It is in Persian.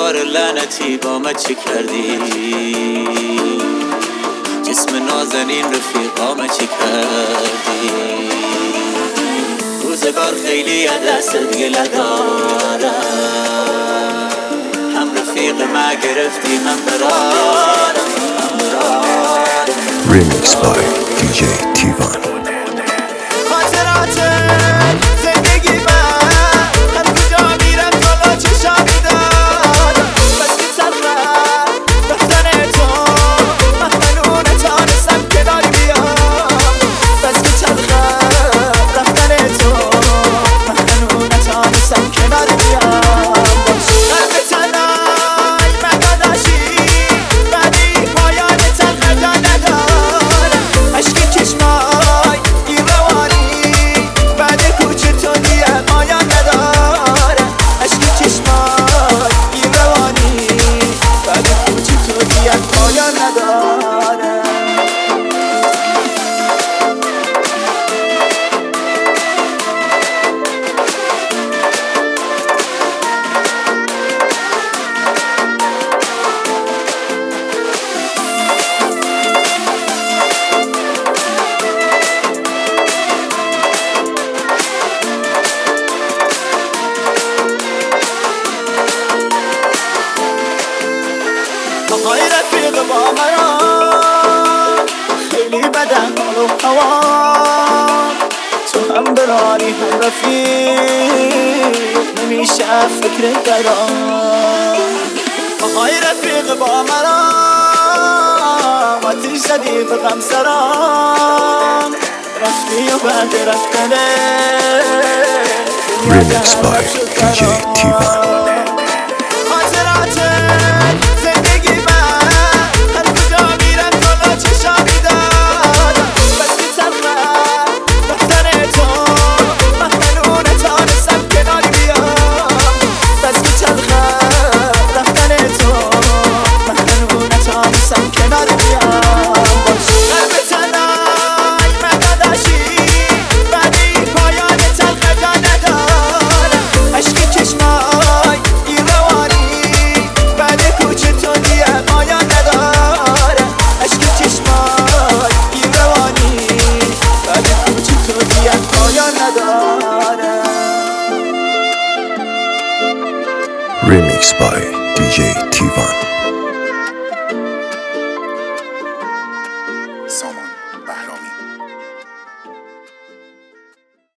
روزگار لعنتی با من چه کردی؟ جسم نازنین رفیقا من چه کردی؟ روزگار خیلی از دست گله دارم، هم رفیق ما گرفتی هم برارم. Remix by DJ Tivan. خاطرات زندگی من هر کجا میرم جلو چشام میدارم. بس که سرم رفتن تو من نتانستم کناری بیام. بس که چرخم رفتن تو من نتانستم کناری بیام. قلب تنهای من داداشی ولی پایان تلخ جا نداره. عشق چشمای این روانی بعد کوچه تو دیگه پایان نداره. عشق چشمای این روانی بعد کوچه تو دیگه پایان نداره. آقای رفیق با مرا خیلی بدن حال و هوا، تو هم برانی هم رفیق نمیشه فکر درام. آقای رفیق با مرا آتیش زدی به غم سرام، رفتی و بعد رفتنه Remix by DJ Tivan. Remix by DJ Tivan. سامان بهرامی.